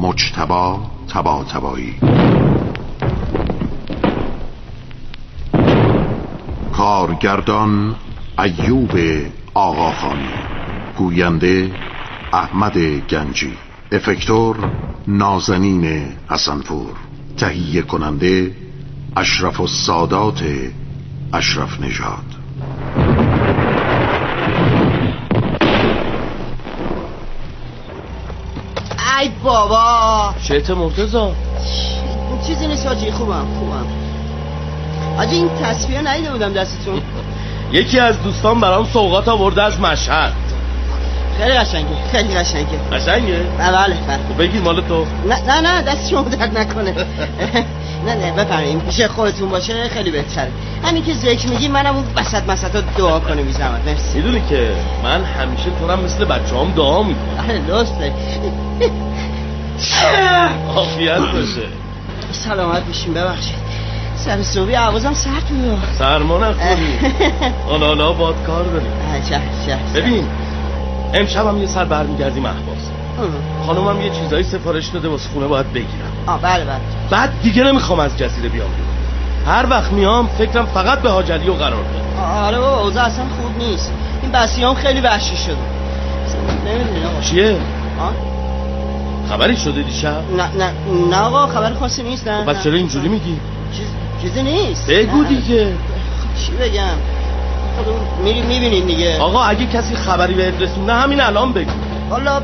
مجتبی طباطبایی، کارگردان ایوب آقاخانی، گوینده احمد گنجی، افکتور نازنین حسنپور، تهیه کننده اشرف السادات اشرف نژاد. ای بابا شیطه مرتضی چیزی نیست حاجی. خوبم حاجی. این تصویر ندیده بودم دستتون. یکی از دوستان برام سوغات آورده از مشهد. خیلی قشنگه. قشنگه؟ بله. بگید مال تو. نه دست شما درد نکنه. نه بفرمایید، پیش خودتون باشه خیلی بهتره. همین که ذکر میگی منم اون وسط دعا کنه بی زحمت. مرسی. میدونی که من همیشه طورم مثل بچه‌هام دعا میکنم. لطفه. عافیت باشه. سلامت بشین. ببخشید سر صبحی عوضم سرد بود. سرما نخوری. آنانا باد کار داریم. ببین امشب هم یه سر برمیگردیم اهواز. خانومم یه چیزایی سفارش داده واسه خونه باید بگیرم. بله. بعد دیگه نمیخوام از جزیره بیام. هر وقت میام فکرم فقط به حاج علی و قرار داد. آره بابا اوضاع اصلا خوب نیست. این بسیام خیلی وحشی شده. نمیدونی آقا چیه؟ خبری شده دیشب؟ نه آقا خبر خاصی نیست. نه پس چرا اینجوری میگی؟ چیزی نیست. بگو دیگه. چی بگم؟ میبینین دیگه. آقا اگه کسی خبری بهت رسونه همین الان بگو. والا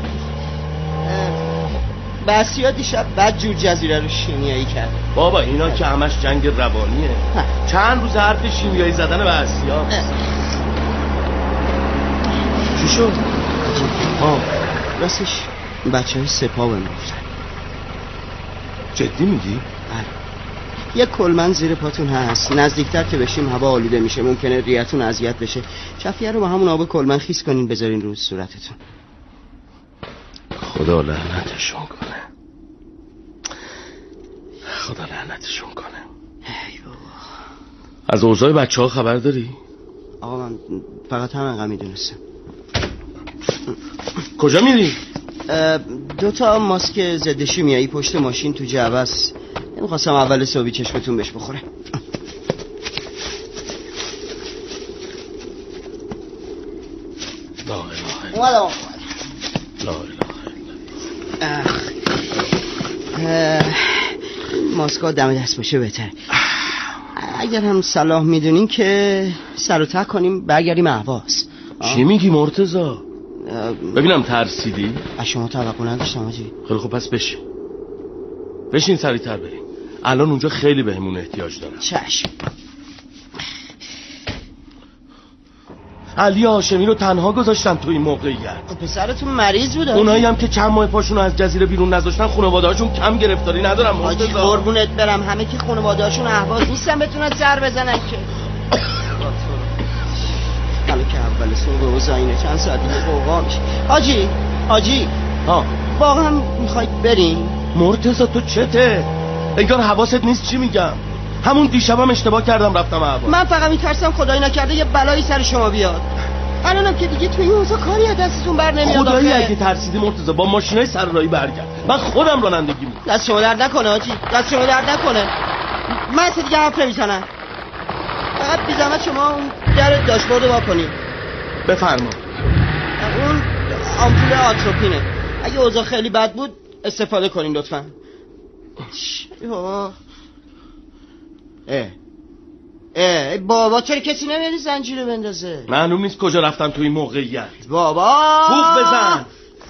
بسیا دیشب بد جور جزیره رو شیمیایی کرد. بابا اینا که همش جنگ روانیه. چند روز حرف شیمیایی زدن بسیا. چی شد؟ راستش بچه‌های سپاه بهم گفتن. جدی میگی؟ بله. یه کلمن زیر پاتون هست، نزدیکتر که بشیم هوا آلوده میشه، ممکنه ریتون اذیت بشه. چفیه رو با همون آب کلمن خیس کنین بذارین رو صورتتون. خدا لعنتشون کنه. ای بابا. از اوضاع بچه‌ها خبر داری؟ آقا من فقط همینقدر میدونستم. کجا میری؟ 2 ماسک ضد شیمیایی پشت ماشین تو جعبه است. نمیخواستم اول صبحی چشمتون بهش بخوره. لا اله الا الله. ماسکا دم دست باشه بهتره. اگر هم صلاح میدونین که سر و ته کنیم برگردیم اهواز. چی میگی مرتضی؟ ببینم ترسیدی؟ از شما توقع نداشتم حاجی. خیلی خوب پس بشین سریعتر بریم. الان اونجا خیلی بهمون احتیاج دارن. چشم. علی هاشمی رو تنها گذاشتن تو این موقعیت. پسرتون مریض بود. اونایی هم که چند ماه پاشون از جزیره بیرون نذاشتن خانواده‌هاشون کم گرفتاری ندارن. حاجی قربونت برم همه که خانواده‌هاشون اهواز نیستن بتونن سر بزنن که. حالا که اول صبح و زاینه چند ساعت دیگه قوقا میشه. حاجی واقعا میخواید بریم؟ مرتضی تو چته؟ انگار حواست نیست چی میگم. همون دیشبم اشتباه کردم رفتم اهواز. من فقط میترسم خدای نکرده یه بلایی سر شما بیاد. الانم که دیگه توی اوضاع کاری از دستتون بر نمیاد. خدایی اگه ترسیدی مرتضی با ماشینای سر راهی برگرد. من خودم رانندگی میکنم. دست شما درد نکنه حاجی. من دیگه حرف نمیزنم. فقط بی زحمت شما اون در داشبورد وا کنید. بفرما. اون آمپول آتروپینه. اگه اوضاع خیلی بد بود استفاده کنین لطفاً. بابا چرا کسی نمیاد زنجیره بندازه؟ معلوم نیست کجا رفتن تو این موقعیت. بابا فوق بزن.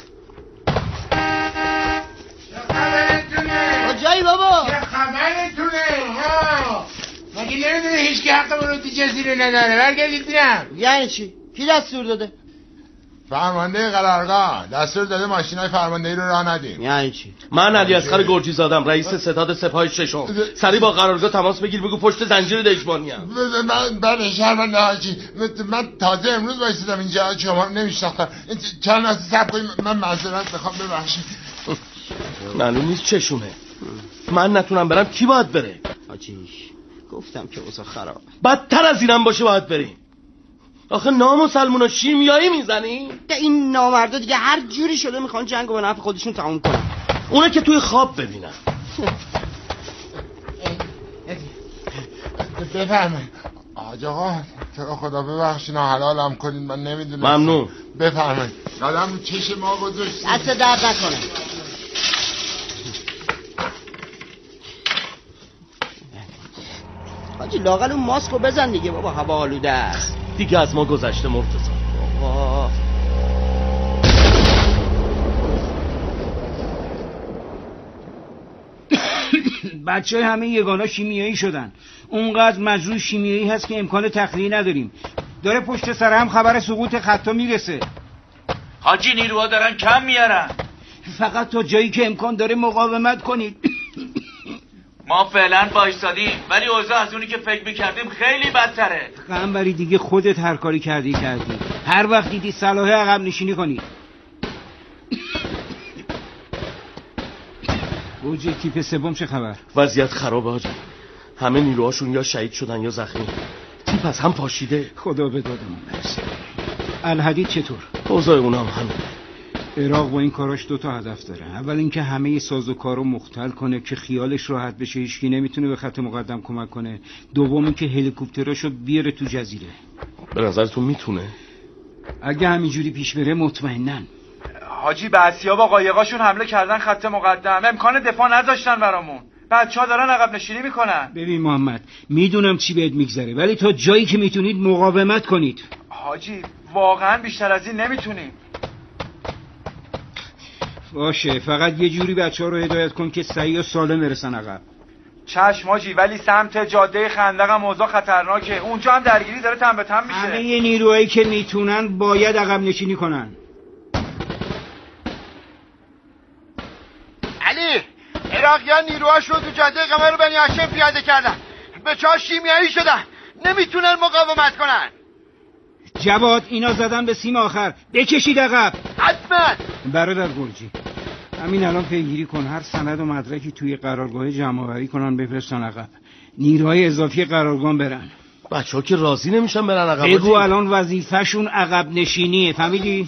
کجایی بابا؟ چه خبرتونه؟ مگه نمیدونه هیچ که حقمون رو تو جزیره نداره؟ برگردید بیرم. یعنی چی؟ کی دستور داده؟ فرمانده قرارگاه دستور داده ماشینای فرماندهی رو راه ندیم. یعنی چی؟ من علی اصغر گرجی زادم رئیس ستاد سپاه ششم. سریع با قرارگاه تماس بگیر بگو پشت زنجیر دژبانی ام. من شرمنده حاجی من تازه امروز وایسادم اینجا شما نمیشناختم. چند لحظه صبر کنید من معذرت میخوام ببخشید. معلوم نیست چشونه. من نتونم برم کی باید بره؟ حاجی گفتم که اوضاع خرابه. بدتر از اینم باشه باید بریم. آخه نامسلمونا شیمیایی میزنی؟ این نامردا دیگه هر جوری شده میخوان جنگو به نفع خودشون تموم کنن. اونه که توی خواب ببینم. بفرمایید حاج آقا، تو خدا ببخشید حلالم کنید، من نمیدونم. ممنون. بفرمایید. یادم رو چش ما گذاشتید. دست درد نکنه. حاجی لااقل اون ماسکو بزن دیگه بابا، هوا آلوده است. دیگه از ما گذشته مرتضی. بابا بچه همه یگانا شیمیایی شدن. اونقدر مجروح شیمیایی هست که امکان تخلیه نداریم. داره پشت سر هم خبر سقوط خطا میرسه. حاجی نیروها دارن کم میارن. فقط تا جایی که امکان داره مقاومت کنید. ما فعلا وایسادیم، ولی اوضاع از اونی که فکر میکردیم خیلی بدتره. قنبری دیگه خودت هر کاری کردی. هر وقت دیدی صلاح عقب نشینی کنی. اوجی تیپ سوم چه خبر؟ وضعیت خرابه حاجی. همه نیروهاشون یا شهید شدن یا زخمی. تیپ از هم پاشیده. خدا به دادمون برسه. الحدید چطور؟ اوضاع اونم همین. عراق با این کاراش 2 هدف داره. اول اینکه همه سازوکارو مختل کنه که خیالش راحت بشه، هیچکی نمیتونه به خط مقدم کمک کنه. دوم اینکه هلیکوپتراشو بیاره تو جزیره. به نظرتون میتونه؟ اگه همینجوری پیش بره مطمئنن. حاجی بعضیا با قایقاشون حمله کردن خط مقدم، امکان دفاع نذاشتن برامون. بچه‌ها دارن عقب نشینی میکنن. ببین محمد، میدونم چی بهت میگذره، ولی تا جایی که میتونید مقاومت کنید. حاجی واقعا بیشتر از این نمیتونیم. باشه، فقط یه جوری بچه‌ها رو هدایت کن که صحیح و سالم برسن عقب. چشم حاجی، ولی سمت جاده خندق هم اوضاع خطرناکه. اونجا هم درگیری داره تن به تن میشه. همه نیروهایی که میتونن باید عقب نشینی کنن. علی، عراقیان نیروهاش رو تو جاده قمر بنی هاشم پیاده کردن. بچه‌ها شیمیایی شدن، نمیتونن مقاومت کنن. جواد، اینا زدن به سیم آخر، بکشید عقب. حتما. برادر گرجی، همین الان پیگیری کن، هر سند و مدرکی توی قرارگاه جمع‌آوری کنن بفرستن عقب. نیروهای اضافی قرارگاه برن. بچه‌ها که راضی نمیشن برن عقب. بگو الان وظیفه‌شون عقب نشینیه، فهمیدی؟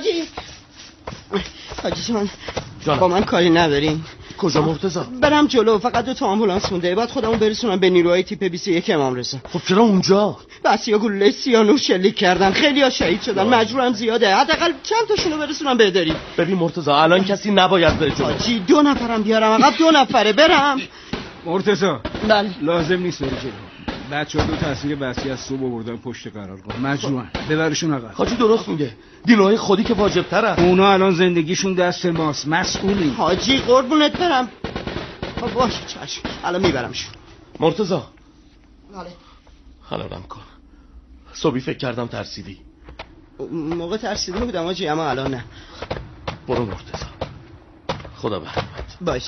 حاجی جان با من کاری نداریم. کجا مرتضی؟ برم جلو، فقط 2 آمبولانس مونده، بعد خودمون برسونم به نیروهای تیپ 21 امام رضا. خب چرا اونجا؟ بسیا گلوله سیانور شلیک کردن، خیلی‌ها شهید شدن، مجروحم زیاده، حداقل چند تاشونو برسونم بهداری. ببین مرتضی، الان کسی نباید بره جلو. حاجی 2 نفرم بیارم عقب، 2 نفره برم. مرتضی بله لازم نیست بری جلو. بچه‌ها 2 تاثیر بسی از صبح آوردن پشت قرارگاه، مجروحن، ببرشون عقب. حاجی درست میگه، نیروهای خودی که واجب‌تره. اونا الان زندگیشون دست ماست، مسئولیم. حاجی قربونت برم. باشه چشم، الان میبرمشون. مرتضی بله حلالم کن. صبحی فکر کردم ترسیدی. موقع ترسیده بودم حاجی، اما الان نه. برو مرتضی، خدا برحمت. باشه.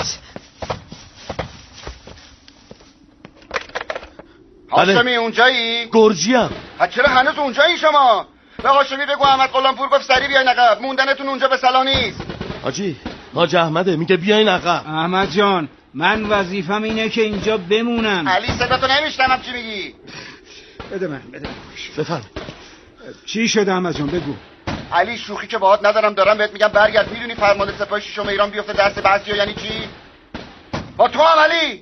هاشمی اونجایی؟ گرجیم. چرا هنوز اونجایی شما؟ به هاشمی بگو احمد غلامپور گفت سریع بیاین عقب، موندنتون اونجا به صلاح نیست. حاج احمده میگه بیاین عقب. احمد جان، من وظیفم اینه که اینجا بمونم. علی صداتو نمیشنم چی میگی؟ بده من. بفرمایید. چی شده احمد جان بگو. علی شوخی که باهات ندارم، دارم بهت میگم برگرد. میدونی فرمان سپاه ششم ایران بیفته دست بعضیا یعنی چی؟ با تو هم علی.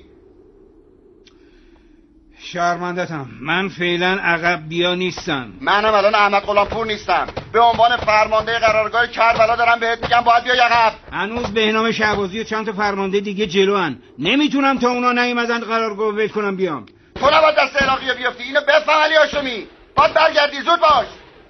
شرمندتم، من فعلا عقب بیا نیستم. منم الان احمد غلامپور نیستم، به عنوان فرمانده قرارگاه کربلا دارم بهت میگم باید بیای عقب. هنوز بهنام شهبازی و چند تا فرمانده دیگه جلوان، نمیتونم تا اونا نیومدن قرارگاه ول کنم بیام. تو نباید دست عراقی بیفتی، اینو بفهم علی هاشمی. باید برگردی، زود باش.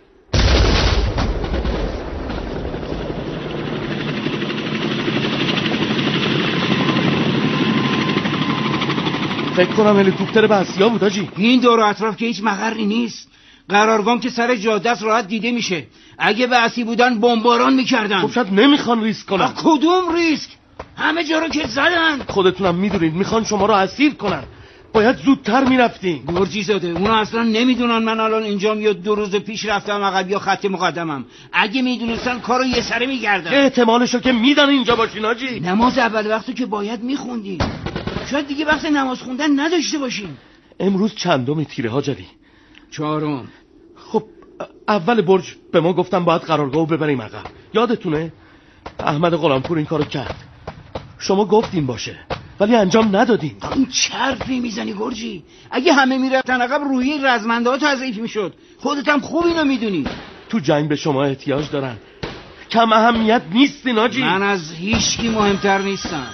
فکر کنم هلیکوپتر بسیا بود حاجی. این دور و اطراف که هیچ مقری نیست، قرارگاه که سر جاده است راحت دیده میشه. اگه بحثی بودن بمباران میکردن. خب شاید نمیخوان ریسک کنن. کدوم ریسک؟ همه جا رو که زدن. خودتونم میدونید میخوان شما رو اسیر کنن، باید زودتر میرفتین. گرجی زاده، اونا اصلا نمیدونن من الان اینجام یا 2 روز پیش رفتم عقب یا خط مقدمم. اگه میدونستن کارو یه سره میگردن. احتمالشو که میدن اینجا باشین حاجی. نماز اول وقتو که باید میخوندین، شاید دیگه وقت نماز خوندن نداشته باشین. امروز چندم تیره حاج علی؟ 4. خب اول برج به ما گفتن باید قرارگاهو ببریم عقب، یادتونه؟ احمد غلامپور این کارو کرد. شما گفتین باشه ولی انجام ندادین. این چرفی میزنی گرجی؟ اگه همه میرفتن عقب روحی رزمنده ها تضعیف میشد. خودت هم خوب اینو میدونی. تو جنگ به شما احتیاج دارن. کم اهمیت نیستین آجی. من از هیچکی مهمتر نیستم.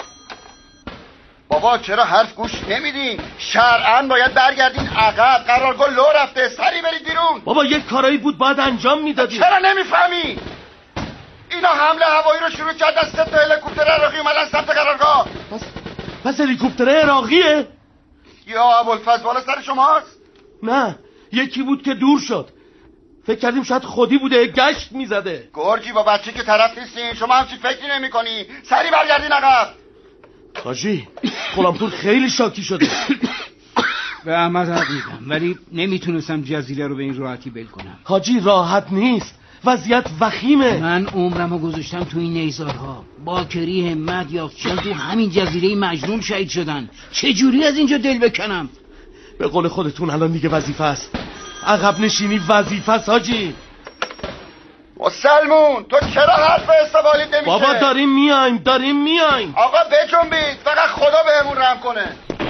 بابا چرا حرف گوش نمیدین؟ شرعاً باید برگردین عقب. قرارگاه لو رفته، سری برید بیرون. بابا یک کارایی بود باید انجام میدادین. چرا نمیفهمی؟ اینا حمله هوایی رو شروع کرد از 3 تا هلیکوپتر عراقی اومدن سمت قرارگاه. پس هلیکوپتر عراقیه؟ یا ابوالفضل بالا سر شماست؟ نه، یکی بود که دور شد. فکر کردیم شاید خودی بوده گشت میزده. گرجی با بچه که طرف نیستین. شما همچی فکری نمی کنی. سری برگردین عقب. حاجی غلامپور خیلی شاکی شده. به احمد حق میدم ولی نمیتونستم جزیره رو به این راحتی بل کنم. حاجی راحت نیست، وضعیت وخیمه. من عمرمو گذاشتم تو این نیزارها. باکری، همت، یاقچیان تو همین جزیره مجنون شهید شدن. چجوری از اینجا دل بکنم؟ به قول خودتون الان دیگه وظیفه است. عقب نشینی وظیفه است حاجی. مسلمون تو چرا حرف استقبالی نمیشه؟ بابا داریم میایم. آقا بجنبید، فقط خدا بهمون رحم کنه.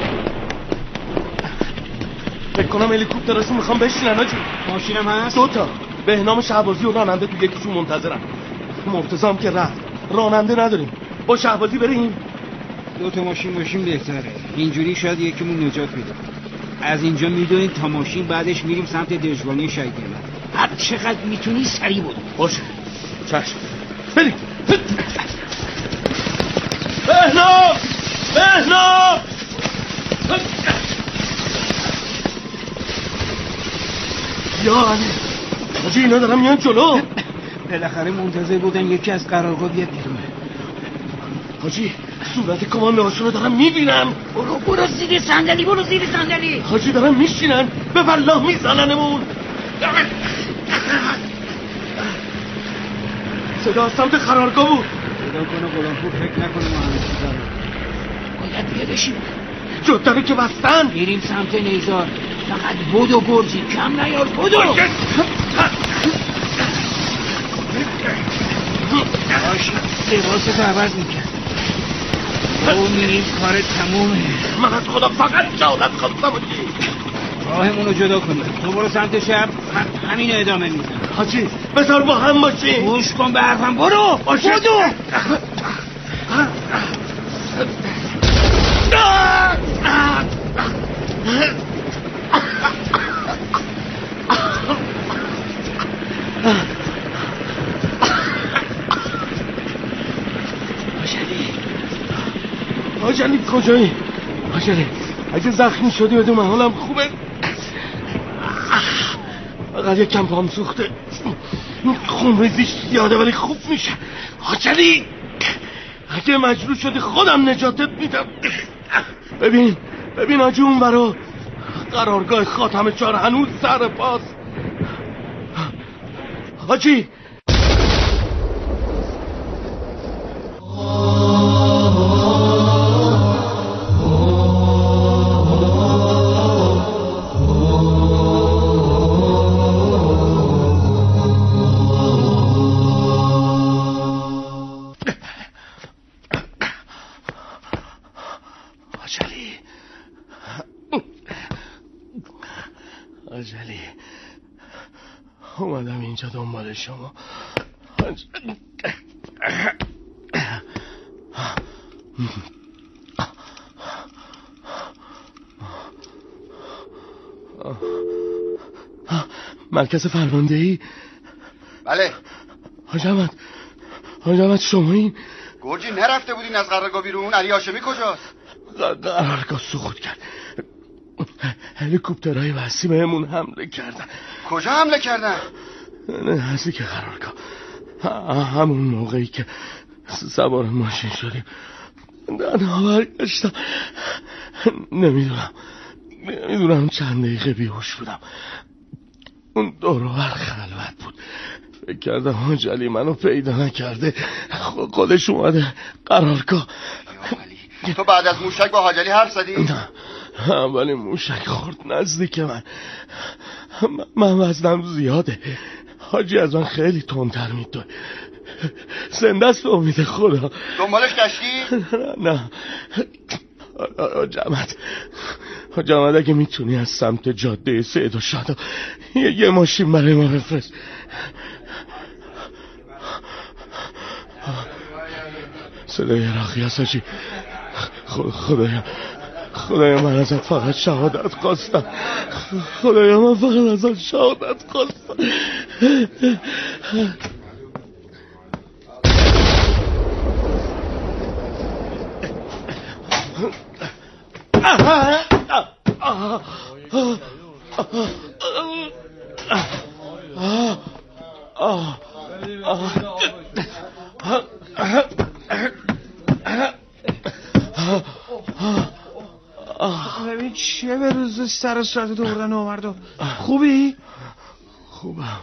فکر کنم هلیکوپتراشو میخوام بشینن حاجی. ماشینم هست؟ 2 تا. بهنام شهبازی و راننده تو یکیشون منتظرن. مرتضی هم که رفت. راننده نداریم. با شهبازی بریم. 2 تا ماشین بهتره. اینجوری شاید یکیمون نجات پیدا کنه. از اینجا میدونیم تا ماشین، بعدش میریم سمت دژوانی شهید گلد. هر چقدر میتونی سریع بود. باشه چشم بریم. بهنام یا علی حاجی اینا دارم میان جلو. بالاخره منتظر بودن یکی از قرارگاه بیاد بیرون. حاجی صورت کمانده هاشون رو دارم میبینم. برو زیر صندلی. حاجی دارم میشینن به والله میزننمون. صدا سمت قرارگاه بود. خدا کنه غلامپور فکر نکنه ما همه چیز دارم. باید بیا بشیم. جاده رو که بستن. میریم سمت نیزار. فقط بدو گرجی، کم نیار، بدو. باشه لباسو عوض میکرد. او میریم کار تمومه. من از خدا فقط جادت خواستم بودی. راهمونو جدا کنیم. تو برو سمت شب، همین ادامه میزن. حاجی بذار با هم باشیم. گوش کن به حرفم، برو بدو. حاجی کجایی؟ حاجی اگه زخمی شدی بدون من حالم خوبه. فقط یکم پام سوخته. خون ریزیش زیاده ولی خوب میشه. حاجی اگه مجبور شدی خودم نجاتت میدم. ببین حاجی اون برا قرارگاه خاتم 4 هنوز سر پاس. حاجی اومدم اینجا دنبال شما. مرکز فرماندهی؟ بله. حاج احمد شما این گرجی نرفته بودین از قرارگاه بیرون؟ علی هاشمی کجاست؟ قرارگاه سقوط کرد. هلیکوپترهای وحشی بهمون حمله کردن. کجا حمله کردن؟ نزدیک قرارگاه. همون موقعی که سوار ماشین شدیم تنها برگشتم. نمیدونم چند دقیقه بیهوش بودم. اون دور و بر خلوت بود. فکر کردم حاج علی منو پیدا نکرده، خودش اومده قرارگاه. تو بعد از موشک با حاج علی حرف زدی؟ نه ولی موشک خورد نزدیک من وزنم زیاده. حاجی از من خیلی تندتر میدوه. زنده است به امید خدا. دنبالش گشتی؟ نه جمعت اگه میتونی از سمت جاده سید و شادا یه ماشین برای ما بفرست. صدای راقی هست حاجی. خدایا من ازت فقط شهادت خواستم. خدایا من فقط ازت شهادت خواستم. ببین چیه به روز سر صورت دوردن آورد. خوبی؟ خوبم.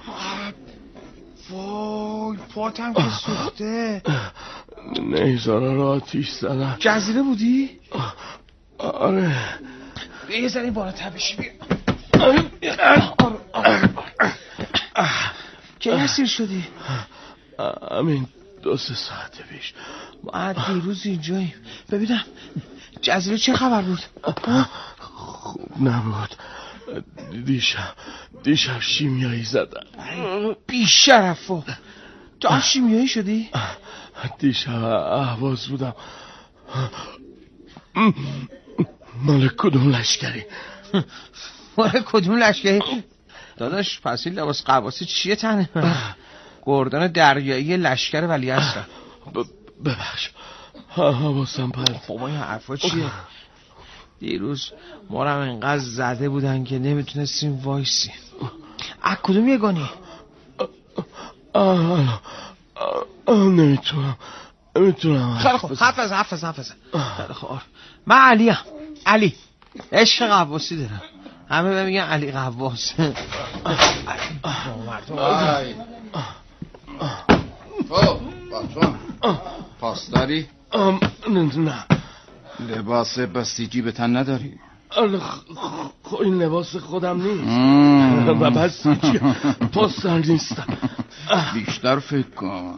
وای پاتم که سوخته. نیزارا رو آتیش زدن. جزیره بودی؟ آره. یه ذره بالاتر بشی بیا. کی اسیر شدی؟ همین 2-3 ساعت پیش. ما دیروز اینجاییم. ببینم جزیره چه خبر بود؟ خوب نبود. دیشب شیمیایی زدن. بیشرفا تو هم شیمیایی شدی؟ دیشب اهواز بودم. مال کدوم لشکری؟ مال کدوم لشکری؟ داداش پس این لباس قواسی چیه تنه؟ گردان دریایی لشکر ولیعصر. ببخش حواسم پرت. بابا این حرفا چیه؟ دیروز ما رو اینقدر زده بودن که نمیتونستیم وایسیم. از کدوم یگانی؟ نمیتونم. خیلی خوب حفظ. خیلی خوب من علیم. علی عشق قواسی دارم. همه به میگن علی قواس. پاس داری؟ نه. لباس بسیجی به تن نداری؟ این لباس خودم نیست. و بسیجی پاسدار نیستم. بیشتر فکر کن.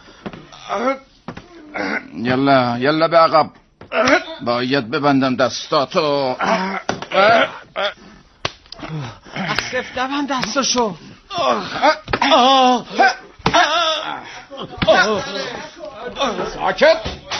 یلا به عقب. باید ببندم دستاتو. از سفت نبند دستاشو. ساکت.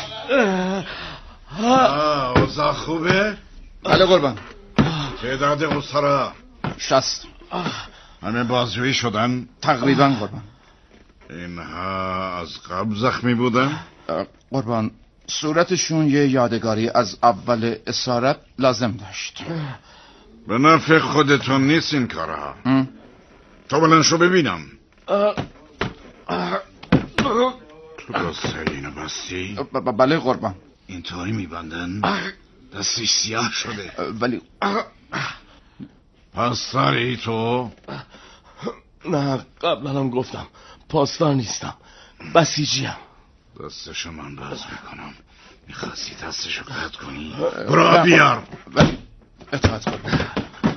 اوضاع خوبه؟ بله قربان. تعداد اسرا 60. همه بازجویی شدن؟ تقریبا قربان. اینها از قبل زخمی بودن؟ قربان صورتشون یه یادگاری از اول اسارت لازم داشت. به نفع خودتون نیست این کارها. تو بلند شو ببینم. تو دست اینو بستی؟ بله قربان. اینطوری میبندن؟ دستش سیاه شده. ولی پاسداری تو؟ نه قبلا هم گفتم پاسدار نیستم، بسیجیم. دستشو من باز میکنم. میخواستی دستشو قطع کنی؟ برو بیار. اطاعت قربان.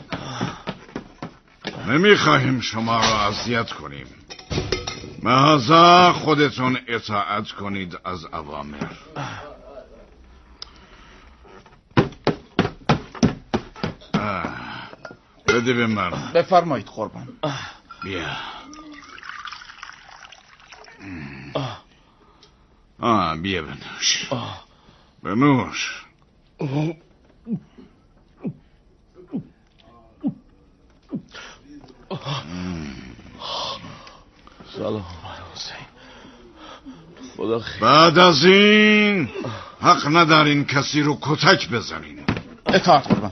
نمیخواهیم شما را اذیت کنیم، لذا خودتون اطاعت کنید از اوامر. بده به من. بفرمایید قربان. بیا. بیا بنوش. بنوش. سلام حسین. خدا خیر. بعد از این حق ندارین کسی رو کتک بزنین. اطاعت قربان.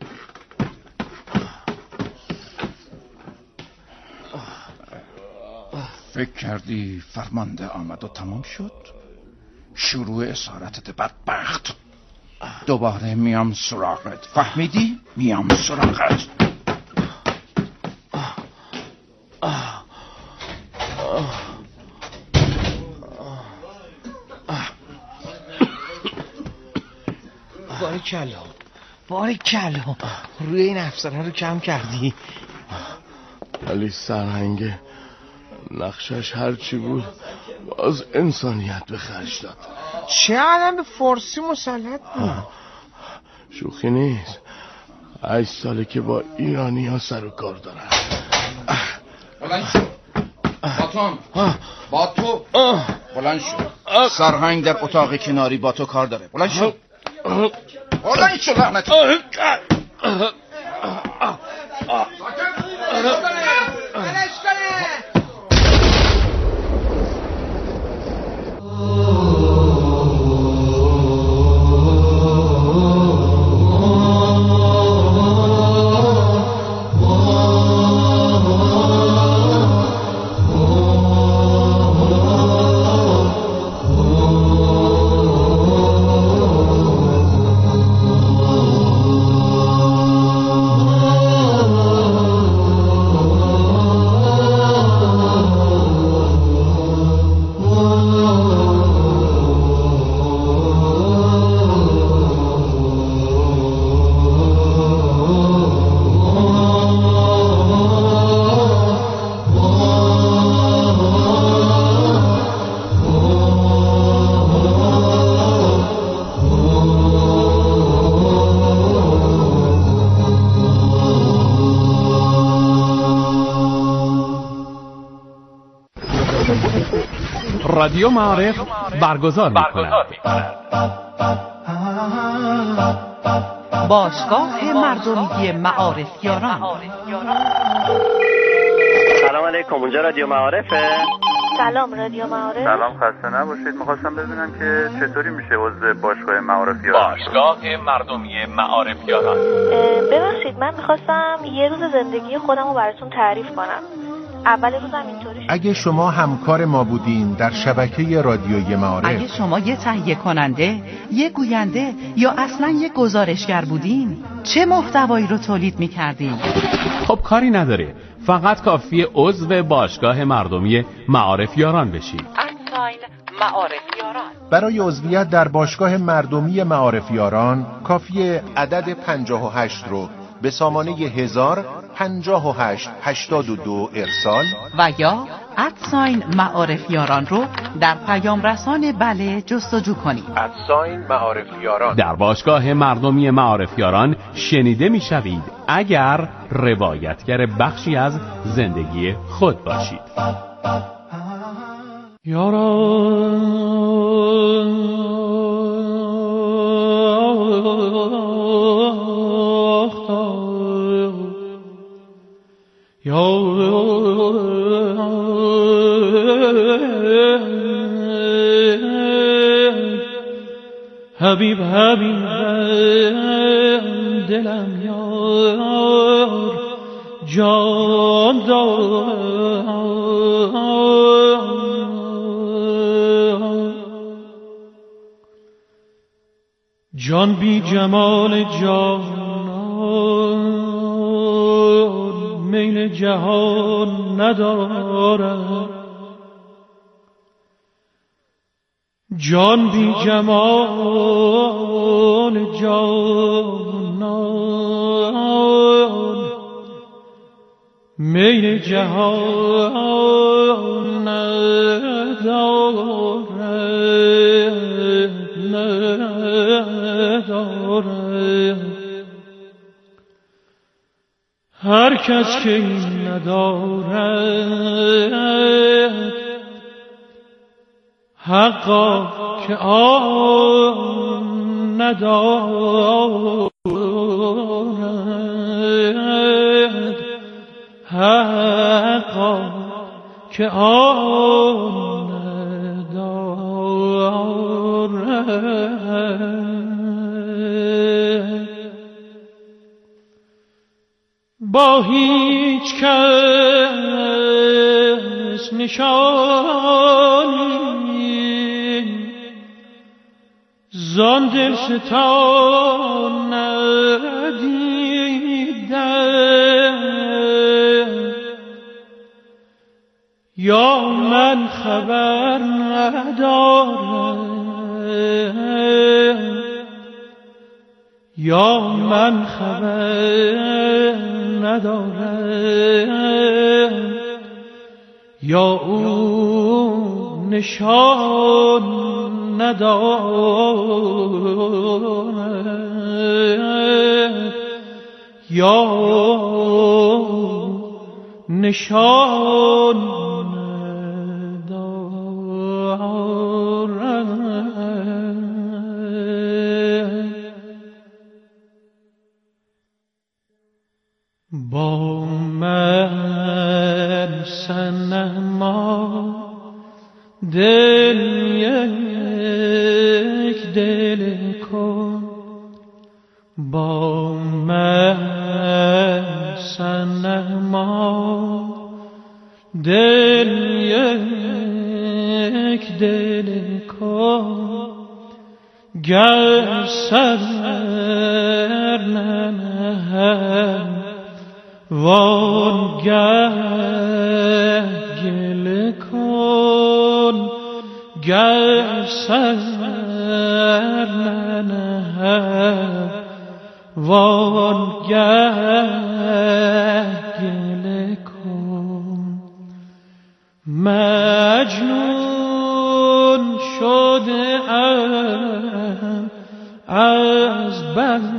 فکر کردی فرمانده آمد و تمام شد؟ شروع اسارتت بدبخت. دوباره میام سراغت، فهمیدی؟ میام سراغت. باریکلا روی این افسران رو کم کردی. ولی سرهنگ نقشش هرچی بود باز انسانیت به خرج داد. چه آدم به فارسی مسلط بود. شوخی نیست. 8 ساله که با ایرانی ها سر و کار دارن. بلند شو باتون، با تو بلند شو. سرهنگ در اتاق کناری با تو کار داره. بلند شو بلند شو لعنت. رادیو معارف برگزار می‌کند. باشگاه مردمی معارفیاران. سلام علیکم، اونجا رادیو معارفه؟ سلام رادیو معارف. سلام، خسته نباشید. می‌خواستم ببینم که چطوری میشه عضو باشگاه معارفیاران. باشگاه مردمی معارفیاران. ببخشید من می‌خواستم یه روز زندگی خودم رو براتون تعریف کنم. اول روزم اینطوری شد. اگه شما همکار ما بودین در شبکه رادیوی معارف، اگه شما یه تهیه کننده، یه گوینده یا اصلا یه گزارشگر بودین، چه محتوایی رو تولید می‌کردین؟ خب کاری نداره، فقط کافیه عضو باشگاه مردمی معارفیاران بشید. معارفیاران. برای عضویت در باشگاه مردمی معارفیاران کافیه عدد 58 رو به سامانه 1000-58-82 ارسال و یا @معارفیاران رو در پیام رسان بله جستجو کنید. @معارفیاران. در باشگاه مردمی معارفیاران شنیده میشوید اگر روایتگر بخشی از زندگی خود باشید. حبیب حبیب دلم یار جان جان بی جمال جانان میل جهان ندارد. جان بی جمال جانان میل جهان ندارد. هر کس که این ندارد حقا که آن ندارد. حقا که آن ندارد. با هیچ کس نشانی زان دل ستان ندیدم، یا من خبر ندارم، یا من خبر ندارم، یا او نشان ندارد یار نشان ندارد با من صنما دل یک دل کن با من صنما دل یک دل کن گر سر ننهم وانگه گل کن گر سر ننهم وانگه گل کن مجنون شده ام از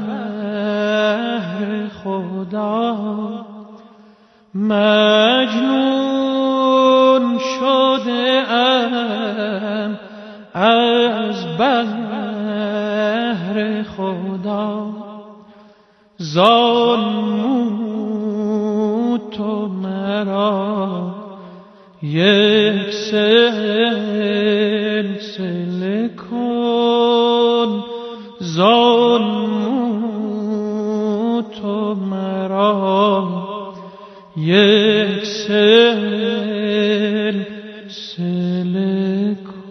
بحر خدا مجنون شده ام از بحر خدا ظالمو تو مرا یک سلسله کن ظالمو تو مرا یک سلسله کن.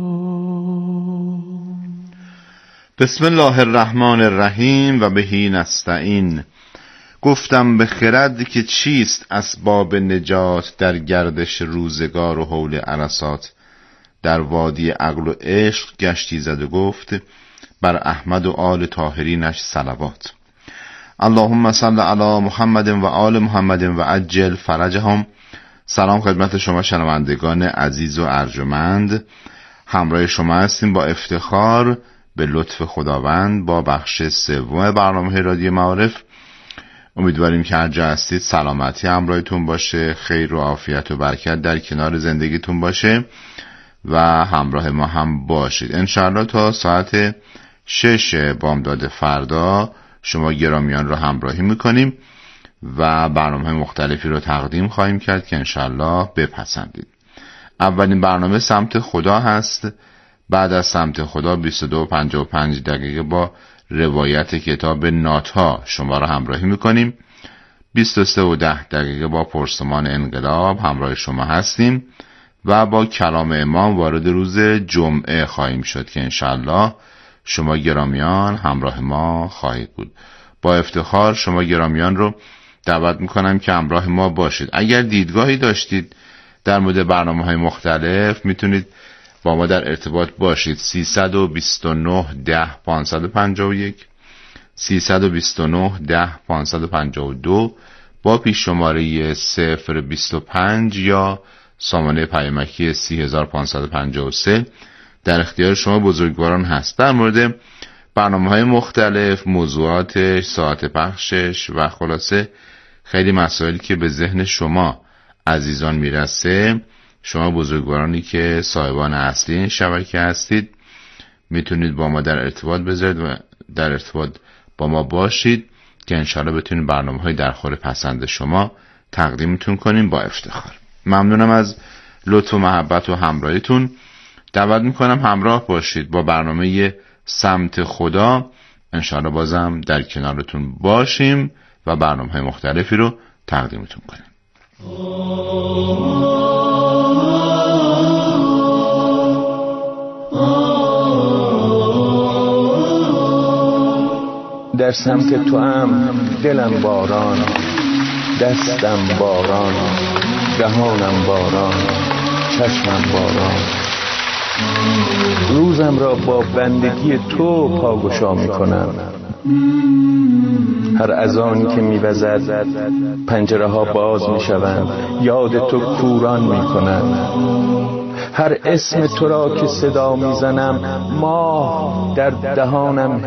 بسم الله الرحمن الرحیم و بهی نستعین. گفتم به خرد که چیست اسباب نجات در گردش روزگار و حول عرصات. در وادی عقل و عشق گشتی زد و گفت بر احمد و آل طاهرینش صلوات. اللهم صل علی محمد و آل محمد و عجل فرجهم. سلام خدمت شما شنوندگان عزیز و ارجمند. همراه شما هستیم با افتخار به لطف خداوند با بخش سوم برنامه رادیو معارف. امیدواریم که هر جا هستید سلامتی همراهتون باشه، خیر و عافیت و برکت در کنار زندگیتون باشه و همراه ما هم باشید. انشاءالله تا ساعت 6 بامداد فردا شما گرامیان رو همراهی میکنیم و برنامه مختلفی رو تقدیم خواهیم کرد که انشاءالله بپسندید. اولین برنامه سمت خدا هست. بعد از سمت خدا 22:55 دقیقه با روایت کتاب نات‌ها شما رو همراهی میکنیم. 23:10 دقیقه با پرسمان انقلاب همراه شما هستیم و با کلام امام وارد روز جمعه خواهیم شد که انشاءالله شما گرامیان همراه ما خواهید بود. با افتخار شما گرامیان رو دعوت میکنم که همراه ما باشید. اگر دیدگاهی داشتید در مورد برنامه‌های مختلف میتونید با ما در ارتباط باشید. 329 10 551 329 10 552 با پیش شماره 025 یا سامانه پیامکی 30553 در اختیار شما بزرگواران هست. در مورد برنامه‌های مختلف، موضوعاتش، ساعت پخشش و خلاصه خیلی مسائلی که به ذهن شما عزیزان میرسه، شما بزرگوارانی که صاحبان اصلی این شبکه هستید میتونید با ما در ارتباط بذارید و در ارتباط با ما باشید که انشاءالله بتونید برنامه‌های در خور پسند شما تقدیمتون کنیم با افتخار. ممنونم از لطف و محبت و همراهیتون. دعوت میکنم همراه باشید با برنامه سمت خدا. انشاءالله بازم در کنارتون باشیم و برنامه‌های مختلفی رو تقدیمتون کنیم. در سمت تو هم دلم باران، دستم باران، دهانم باران، چشمم باران. روزم را با بندگی تو پاگشا میکنم. هر اذانی که میوزد پنجره ها باز میشوند، یاد تو کوران میکنند. هر اسم تو را که صدا میزنم ماه در دهانم